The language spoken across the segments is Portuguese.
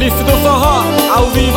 Xerife do forró, ao vivo.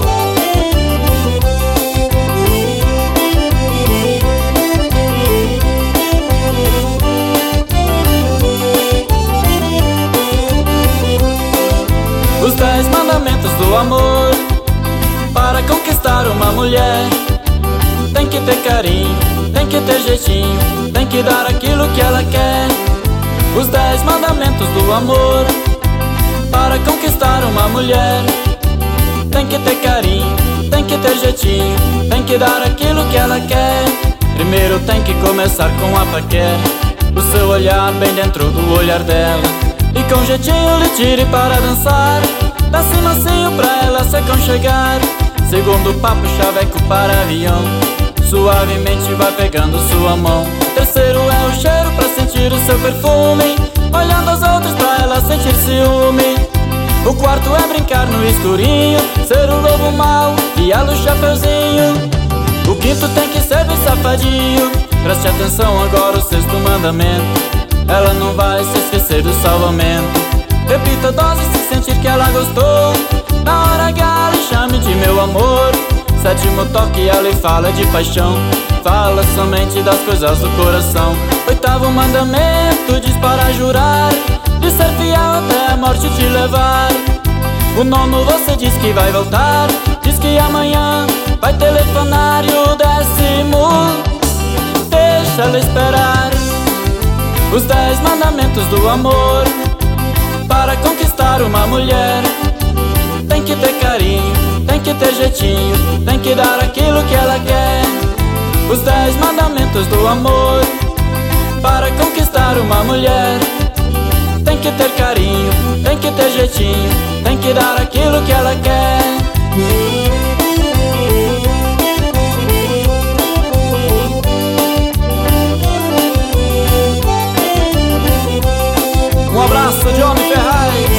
Os 10 mandamentos do amor. Para conquistar uma mulher, tem que ter carinho, tem que ter jeitinho, tem que dar aquilo que ela quer. Os 10 mandamentos do amor. Para conquistar uma mulher, tem que ter carinho, tem que ter jeitinho, tem que dar aquilo que ela quer. Primeiro tem que começar com a paquera, o seu olhar bem dentro do olhar dela, e com jeitinho lhe tire para dançar, desce macio pra ela se aconchegar. Segundo papo, chaveco para avião, suavemente vai pegando sua mão. Terceiro é o cheiro pra sentir o seu perfume, olhando as outras pra ela sentir ciúme. O quarto é brincar no escurinho, ser o lobo mau e ela o chapeuzinho. O quinto tem que ser bem safadinho, preste atenção agora o sexto mandamento, ela não vai se esquecer do salvamento. Repita a dose se sentir que ela gostou, na hora H lhe chame de meu amor. Sétimo toque ela lhe fala de paixão, fala somente das coisas do coração. Oitavo mandamento diz para jurar, de ser fiel até a morte te levar. O nono você diz que vai voltar, diz que amanhã vai telefonar. E o 10º deixa ela esperar. Os 10 mandamentos do amor. Para conquistar uma mulher, tem que ter carinho, tem que ter jeitinho, tem que dar aquilo que ela quer. Os 10 mandamentos do amor. Para conquistar uma mulher, tem que ter carinho, tem que ter jeitinho, tem que dar aquilo que ela quer. Um abraço de Homem Ferraz.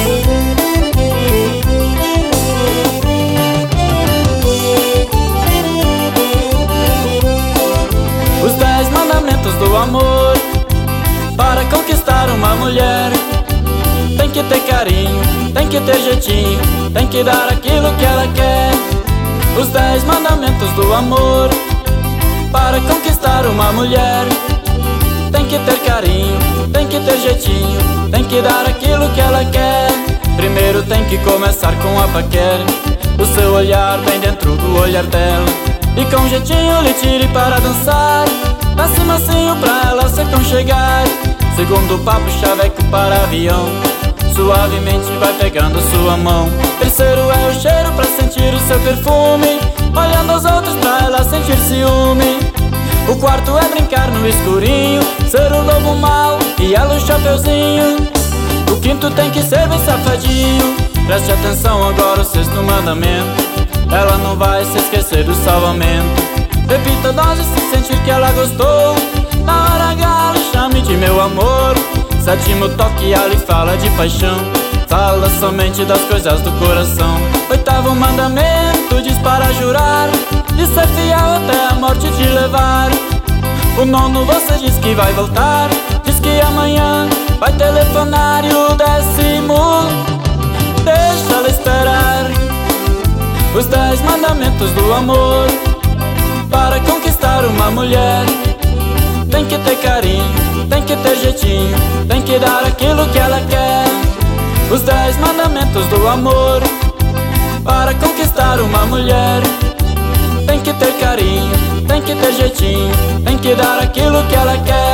Os 10 mandamentos do amor. Para conquistar uma mulher, tem que ter carinho, tem que ter jeitinho, tem que dar aquilo que ela quer. Os 10 mandamentos do amor. Para conquistar uma mulher, tem que ter carinho, tem que ter jeitinho, tem que dar aquilo que ela quer. Primeiro tem que começar com a paquera, o seu olhar bem dentro do olhar dela, e com jeitinho lhe tire para dançar, desce macio pra ela se aconchegar. Segundo papo, chaveco para avião, suavemente vai pegando sua mão. Terceiro é o cheiro pra sentir o seu perfume, olhando as outras pra ela sentir ciúme. O quarto é brincar no escurinho, ser o lobo mau e ela o chapeuzinho. O quinto tem que ser bem safadinho, preste atenção agora o sexto mandamento, ela não vai se esquecer do salvamento. Repita a dose se sentir que ela gostou, na hora H lhe chame de meu amor. Sétimo toque ela lhe fala de paixão, fala somente das coisas do coração. Oitavo mandamento diz para jurar, de ser fiel até a morte te levar. O nono você diz que vai voltar, diz que amanhã vai telefonar. E o 10º deixa ela esperar. Os 10 mandamentos do amor. Para conquistar uma mulher, tem que ter carinho, tem que ter jeitinho, tem que dar aquilo que ela quer. Os 10 mandamentos do amor. Para conquistar uma mulher, tem que ter carinho, tem que ter jeitinho, tem que dar aquilo que ela quer.